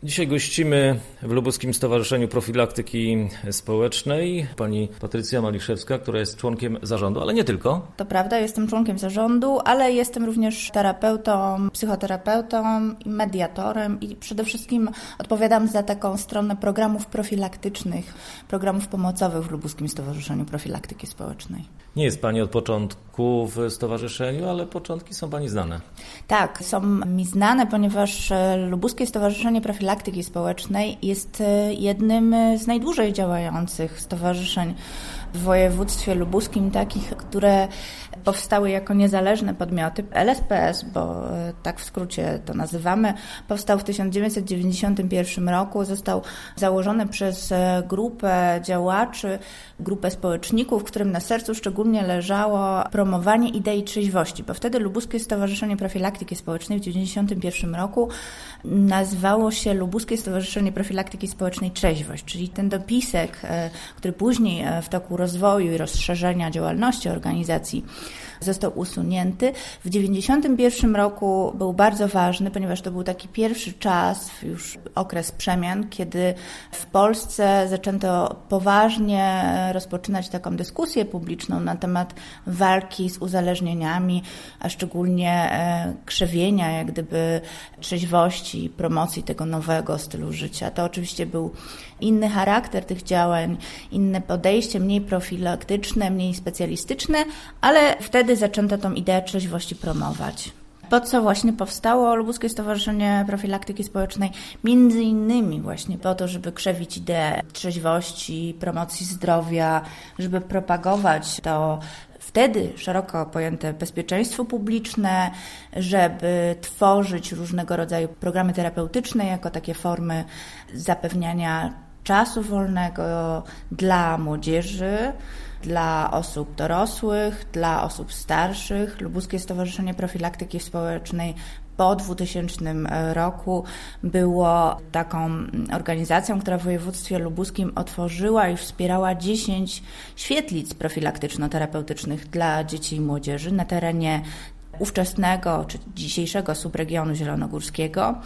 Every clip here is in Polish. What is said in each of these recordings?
Dzisiaj gościmy w Lubuskim Stowarzyszeniu Profilaktyki Społecznej pani Patrycja Maliszewska, która jest członkiem zarządu, ale nie tylko. To prawda, jestem członkiem zarządu, ale jestem również terapeutą, psychoterapeutą i mediatorem i przede wszystkim odpowiadam za taką stronę programów profilaktycznych, programów pomocowych w Lubuskim Stowarzyszeniu Profilaktyki Społecznej. Nie jest pani od początku w stowarzyszeniu, ale początki są pani znane. Tak, są mi znane, ponieważ Lubuskie Stowarzyszenie Profilaktyki Społecznej jest jednym z najdłużej działających stowarzyszeń w województwie lubuskim, takich, które powstały jako niezależne podmioty. LSPS, bo tak w skrócie to nazywamy, powstał w 1991 roku, został założony przez grupę działaczy, grupę społeczników, którym na sercu szczególnie leżało promowanie idei trzeźwości, bo wtedy Lubuskie Stowarzyszenie Profilaktyki Społecznej w 1991 roku nazywało się Lubuskie Stowarzyszenie Profilaktyki Społecznej Trzeźwość, czyli ten dopisek, który później w toku rozwoju i rozszerzenia działalności organizacji został usunięty. W 1991 roku był bardzo ważny, ponieważ to był taki pierwszy czas, już okres przemian, kiedy w Polsce zaczęto poważnie rozpoczynać taką dyskusję publiczną na temat walki z uzależnieniami, a szczególnie krzewienia jak gdyby trzeźwości, promocji tego nowego stylu życia. To oczywiście był inny charakter tych działań, inne podejście, mniej profilaktyczne, mniej specjalistyczne, ale wtedy zaczęto tą ideę trzeźwości promować. Po co właśnie powstało Lubuskie Stowarzyszenie Profilaktyki Społecznej? Między innymi właśnie po to, żeby krzewić ideę trzeźwości, promocji zdrowia, żeby propagować to wtedy szeroko pojęte bezpieczeństwo publiczne, żeby tworzyć różnego rodzaju programy terapeutyczne jako takie formy zapewniania czasu wolnego dla młodzieży, dla osób dorosłych, dla osób starszych. Lubuskie Stowarzyszenie Profilaktyki Społecznej po 2000 roku było taką organizacją, która w województwie lubuskim otworzyła i wspierała 10 świetlic profilaktyczno-terapeutycznych dla dzieci i młodzieży na terenie ówczesnego czy dzisiejszego subregionu zielonogórskiego.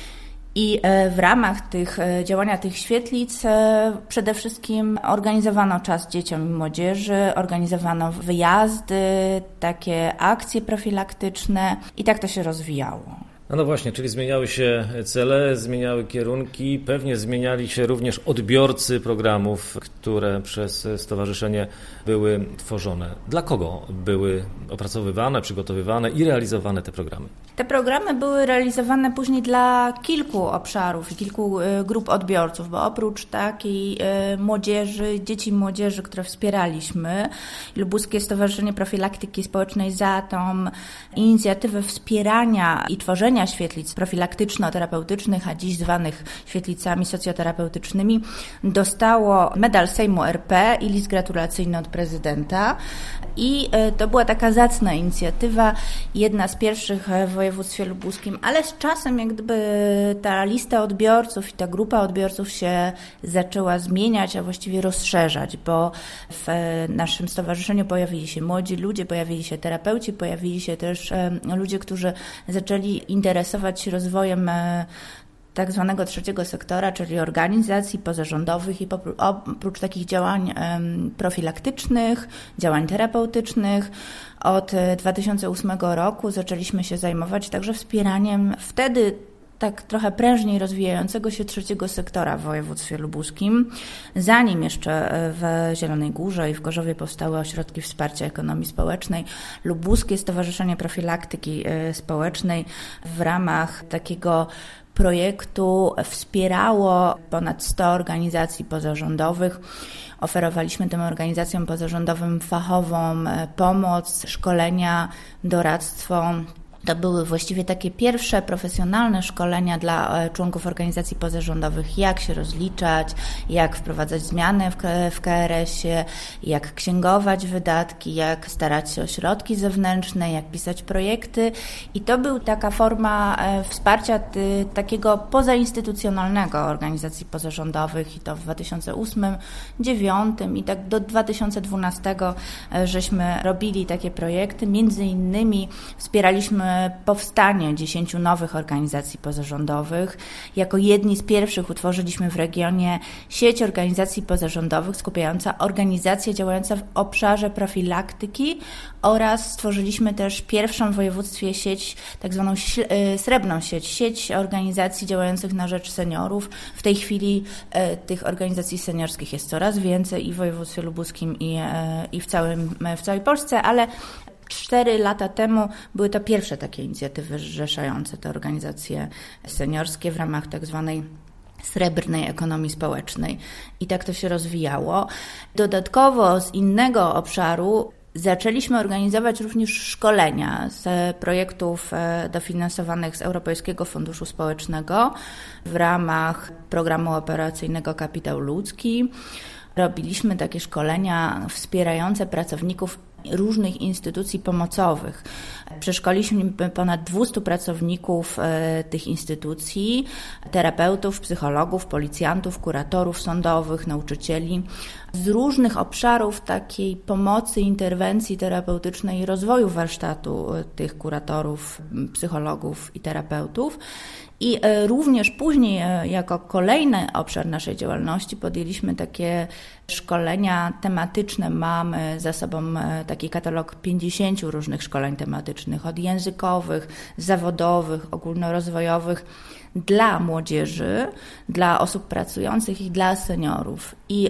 I w ramach działania tych świetlic przede wszystkim organizowano czas dzieciom i młodzieży, organizowano wyjazdy, takie akcje profilaktyczne i tak to się rozwijało. No właśnie, czyli zmieniały się cele, zmieniały kierunki, pewnie zmieniali się również odbiorcy programów, które przez stowarzyszenie były tworzone. Dla kogo były opracowywane, przygotowywane i realizowane te programy? Te programy były realizowane później dla kilku obszarów i kilku grup odbiorców, bo oprócz takiej młodzieży, dzieci i młodzieży, które wspieraliśmy, Lubuskie Stowarzyszenie Profilaktyki Społecznej za tą inicjatywę wspierania i tworzenia świetlic profilaktyczno-terapeutycznych, a dziś zwanych świetlicami socjoterapeutycznymi, dostało medal Sejmu RP i list gratulacyjny od prezydenta. I to była taka zacna inicjatywa, jedna z pierwszych w województwie lubuskim, ale z czasem jak gdyby ta lista odbiorców i ta grupa odbiorców się zaczęła zmieniać, a właściwie rozszerzać, bo w naszym stowarzyszeniu pojawili się młodzi ludzie, pojawili się terapeuci, pojawili się też ludzie, którzy zaczęli interesować się rozwojem tak zwanego trzeciego sektora, czyli organizacji pozarządowych i oprócz takich działań profilaktycznych, działań terapeutycznych, od 2008 roku zaczęliśmy się zajmować także wspieraniem wtedy tak trochę prężniej rozwijającego się trzeciego sektora w województwie lubuskim. Zanim jeszcze w Zielonej Górze i w Gorzowie powstały ośrodki wsparcia ekonomii społecznej, Lubuskie Stowarzyszenie Profilaktyki Społecznej w ramach takiego projektu wspierało ponad 100 organizacji pozarządowych. Oferowaliśmy tym organizacjom pozarządowym fachową pomoc, szkolenia, doradztwo. To były właściwie takie pierwsze profesjonalne szkolenia dla członków organizacji pozarządowych, jak się rozliczać, jak wprowadzać zmiany w KRS-ie, jak księgować wydatki, jak starać się o środki zewnętrzne, jak pisać projekty. I to była taka forma wsparcia takiego pozainstytucjonalnego organizacji pozarządowych i to w 2008, 2009 i tak do 2012 żeśmy robili takie projekty. Między innymi wspieraliśmy powstanie 10 nowych organizacji pozarządowych. Jako jedni z pierwszych utworzyliśmy w regionie sieć organizacji pozarządowych skupiająca organizacje działające w obszarze profilaktyki oraz stworzyliśmy też pierwszą w województwie sieć, tak zwaną srebrną sieć organizacji działających na rzecz seniorów. W tej chwili tych organizacji seniorskich jest coraz więcej i w województwie lubuskim i w całej Polsce, ale 4 lata temu były to pierwsze takie inicjatywy zrzeszające te organizacje seniorskie w ramach tak zwanej srebrnej ekonomii społecznej. I tak to się rozwijało. Dodatkowo z innego obszaru zaczęliśmy organizować również szkolenia z projektów dofinansowanych z Europejskiego Funduszu Społecznego w ramach programu operacyjnego Kapitał Ludzki. Robiliśmy takie szkolenia wspierające pracowników różnych instytucji pomocowych. Przeszkoliliśmy ponad 200 pracowników tych instytucji, terapeutów, psychologów, policjantów, kuratorów sądowych, nauczycieli z różnych obszarów takiej pomocy, interwencji terapeutycznej i rozwoju warsztatu tych kuratorów, psychologów i terapeutów. I również później, jako kolejny obszar naszej działalności, podjęliśmy takie szkolenia tematyczne. Mamy za sobą taki katalog 50 różnych szkoleń tematycznych, od językowych, zawodowych, ogólnorozwojowych, dla młodzieży, dla osób pracujących i dla seniorów. I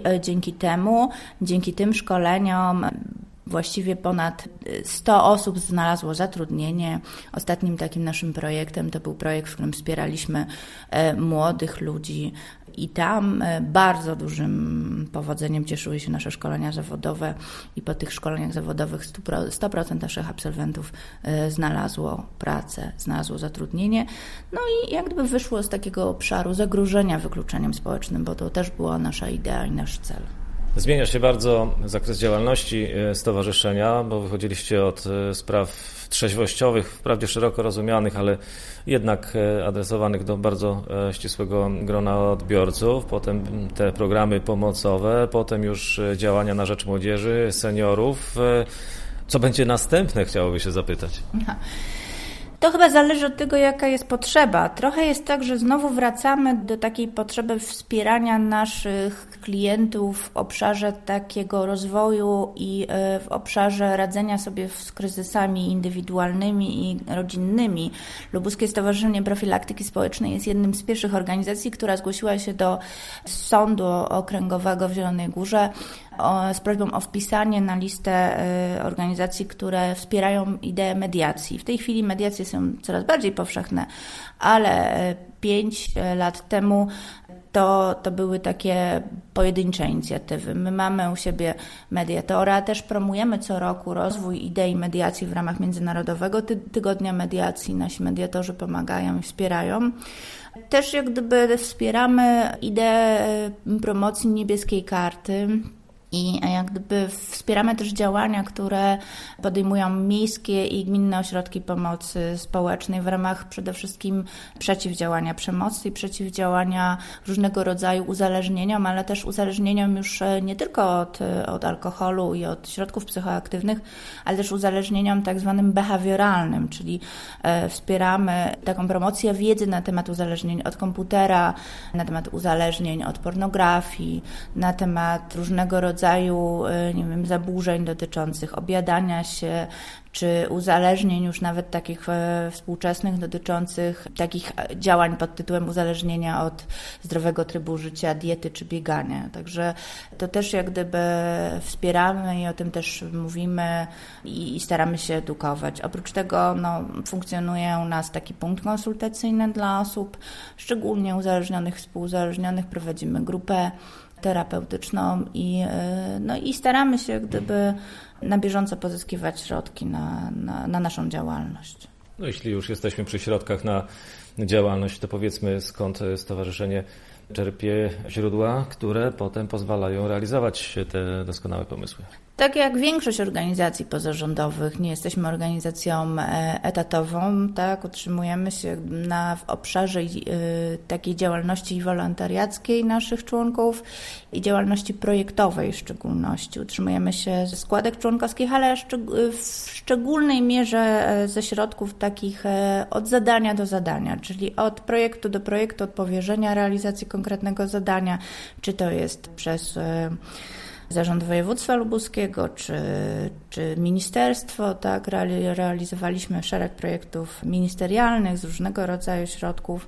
dzięki tym szkoleniom właściwie ponad 100 osób znalazło zatrudnienie. Ostatnim takim naszym projektem to był projekt, w którym wspieraliśmy młodych ludzi i tam bardzo dużym powodzeniem cieszyły się nasze szkolenia zawodowe i po tych szkoleniach zawodowych 100% naszych absolwentów znalazło pracę, znalazło zatrudnienie. No i jak gdyby wyszło z takiego obszaru zagrożenia wykluczeniem społecznym, bo to też była nasza idea i nasz cel. Zmienia się bardzo zakres działalności stowarzyszenia, bo wychodziliście od spraw trzeźwościowych, wprawdzie szeroko rozumianych, ale jednak adresowanych do bardzo ścisłego grona odbiorców, potem te programy pomocowe, potem już działania na rzecz młodzieży, seniorów. Co będzie następne, chciałoby się zapytać? To chyba zależy od tego, jaka jest potrzeba. Trochę jest tak, że znowu wracamy do takiej potrzeby wspierania naszych klientów w obszarze takiego rozwoju i w obszarze radzenia sobie z kryzysami indywidualnymi i rodzinnymi. Lubuskie Stowarzyszenie Profilaktyki Społecznej jest jednym z pierwszych organizacji, która zgłosiła się do Sądu Okręgowego w Zielonej Górze z prośbą o wpisanie na listę organizacji, które wspierają ideę mediacji. W tej chwili mediacje są coraz bardziej powszechne, ale 5 lat temu to były takie pojedyncze inicjatywy. My mamy u siebie mediatora, też promujemy co roku rozwój idei mediacji w ramach Międzynarodowego Tygodnia Mediacji. Nasi mediatorzy pomagają i wspierają. Też jak gdyby wspieramy ideę promocji niebieskiej karty. I jak gdyby wspieramy też działania, które podejmują miejskie i gminne ośrodki pomocy społecznej w ramach przede wszystkim przeciwdziałania przemocy i przeciwdziałania różnego rodzaju uzależnieniom, ale też uzależnieniom już nie tylko od alkoholu i od środków psychoaktywnych, ale też uzależnieniom tak zwanym behawioralnym, czyli wspieramy taką promocję wiedzy na temat uzależnień od komputera, na temat uzależnień od pornografii, na temat różnego rodzaju zaburzeń dotyczących objadania się, czy uzależnień już nawet takich współczesnych dotyczących takich działań pod tytułem uzależnienia od zdrowego trybu życia, diety czy biegania. Także to też jak gdyby wspieramy i o tym też mówimy i staramy się edukować. Oprócz tego funkcjonuje u nas taki punkt konsultacyjny dla osób szczególnie uzależnionych, współuzależnionych. Prowadzimy grupę terapeutyczną i staramy się gdyby na bieżąco pozyskiwać środki na naszą działalność. No jeśli już jesteśmy przy środkach na działalność, to powiedzmy skąd stowarzyszenie czerpie źródła, które potem pozwalają realizować te doskonałe pomysły. Tak jak większość organizacji pozarządowych, nie jesteśmy organizacją etatową, tak, utrzymujemy się w obszarze takiej działalności wolontariackiej naszych członków i działalności projektowej w szczególności. Utrzymujemy się ze składek członkowskich, ale w szczególnej mierze ze środków takich od zadania do zadania, czyli od projektu do projektu, od powierzenia realizacji konkretnego zadania, czy to jest przez Zarząd Województwa Lubuskiego czy ministerstwo, tak, realizowaliśmy szereg projektów ministerialnych z różnego rodzaju środków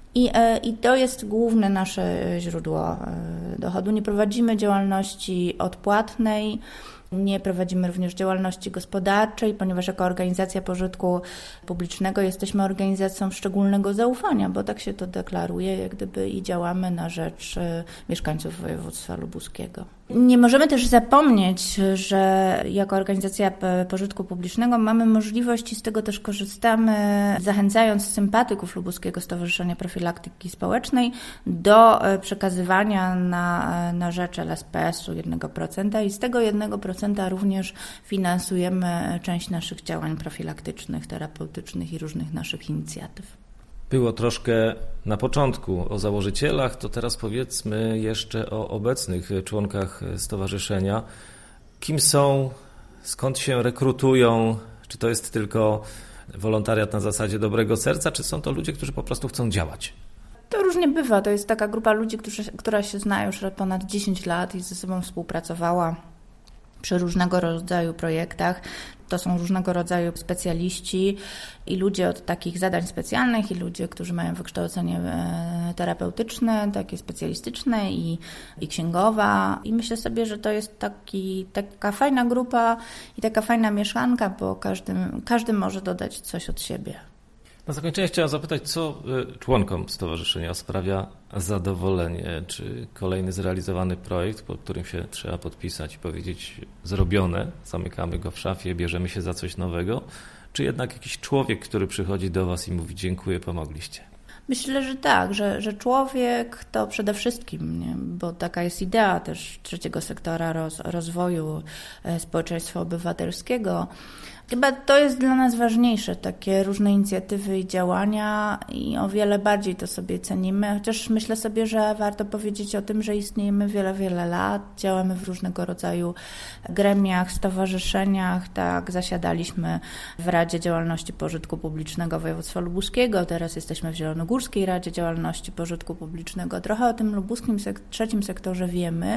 i to jest główne nasze źródło dochodu. Nie prowadzimy działalności odpłatnej, nie prowadzimy również działalności gospodarczej, ponieważ jako organizacja pożytku publicznego jesteśmy organizacją szczególnego zaufania, bo tak się to deklaruje, jak gdyby i działamy na rzecz mieszkańców województwa lubuskiego. Nie możemy też zapomnieć, że jako organizacja pożytku publicznego mamy możliwość i z tego też korzystamy, zachęcając sympatyków Lubuskiego Stowarzyszenia Profilaktyki Społecznej do przekazywania na rzecz LSPS-u 1% i z tego 1% również finansujemy część naszych działań profilaktycznych, terapeutycznych i różnych naszych inicjatyw. Było troszkę na początku o założycielach, to teraz powiedzmy jeszcze o obecnych członkach stowarzyszenia. Kim są, skąd się rekrutują, czy to jest tylko wolontariat na zasadzie dobrego serca, czy są to ludzie, którzy po prostu chcą działać? To różnie bywa, to jest taka grupa ludzi, która się zna już ponad 10 lat i ze sobą współpracowała przy różnego rodzaju projektach. To są różnego rodzaju specjaliści i ludzie od takich zadań specjalnych i ludzie, którzy mają wykształcenie terapeutyczne, takie specjalistyczne i księgowa. I myślę sobie, że to jest taka fajna grupa i taka fajna mieszanka, bo każdy może dodać coś od siebie. Na zakończenie chciałem zapytać, co członkom stowarzyszenia sprawia zadowolenie? Czy kolejny zrealizowany projekt, pod którym się trzeba podpisać i powiedzieć zrobione, zamykamy go w szafie, bierzemy się za coś nowego? Czy jednak jakiś człowiek, który przychodzi do Was i mówi dziękuję, pomogliście? Myślę, że tak, że człowiek to przede wszystkim, nie? Bo taka jest idea też trzeciego sektora rozwoju społeczeństwa obywatelskiego. Chyba to jest dla nas ważniejsze, takie różne inicjatywy i działania i o wiele bardziej to sobie cenimy, chociaż myślę sobie, że warto powiedzieć o tym, że istniejemy wiele, wiele lat, działamy w różnego rodzaju gremiach, stowarzyszeniach, tak, zasiadaliśmy w Radzie Działalności Pożytku Publicznego Województwa Lubuskiego, teraz jesteśmy w Zielonogórskiej Radzie Działalności Pożytku Publicznego, trochę o tym lubuskim trzecim sektorze wiemy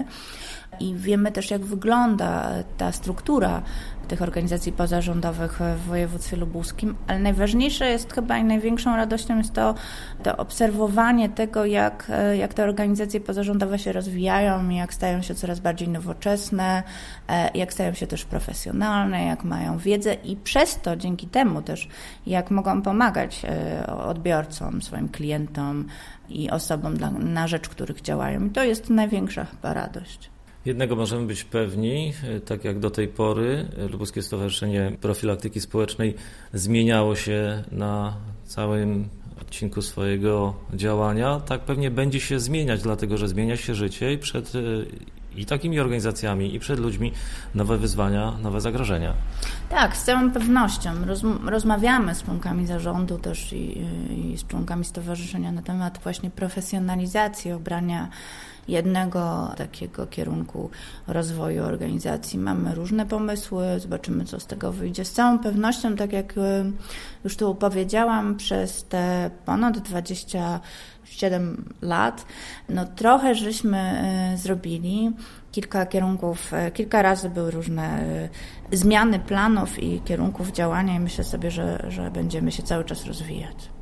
i wiemy też, jak wygląda ta struktura tych organizacji pozarządowych w województwie lubuskim, ale najważniejsze jest chyba i największą radością jest to obserwowanie tego, jak te organizacje pozarządowe się rozwijają, jak stają się coraz bardziej nowoczesne, jak stają się też profesjonalne, jak mają wiedzę i przez to, dzięki temu też, jak mogą pomagać odbiorcom, swoim klientom i osobom, na rzecz których działają. I to jest największa chyba radość. Jednego możemy być pewni, tak jak do tej pory Lubuskie Stowarzyszenie Profilaktyki Społecznej zmieniało się na całym odcinku swojego działania, tak pewnie będzie się zmieniać, dlatego że zmienia się życie i przed i takimi organizacjami, i przed ludźmi nowe wyzwania, nowe zagrożenia. Tak, z całą pewnością. Rozmawiamy z członkami zarządu też i z członkami stowarzyszenia na temat właśnie profesjonalizacji, obrania jednego takiego kierunku rozwoju organizacji. Mamy różne pomysły, zobaczymy, co z tego wyjdzie. Z całą pewnością, tak jak już tu powiedziałam, przez te ponad 27 lat, trochę żeśmy zrobili. Kilka kierunków, kilka razy były różne zmiany planów i kierunków działania i myślę sobie, że będziemy się cały czas rozwijać.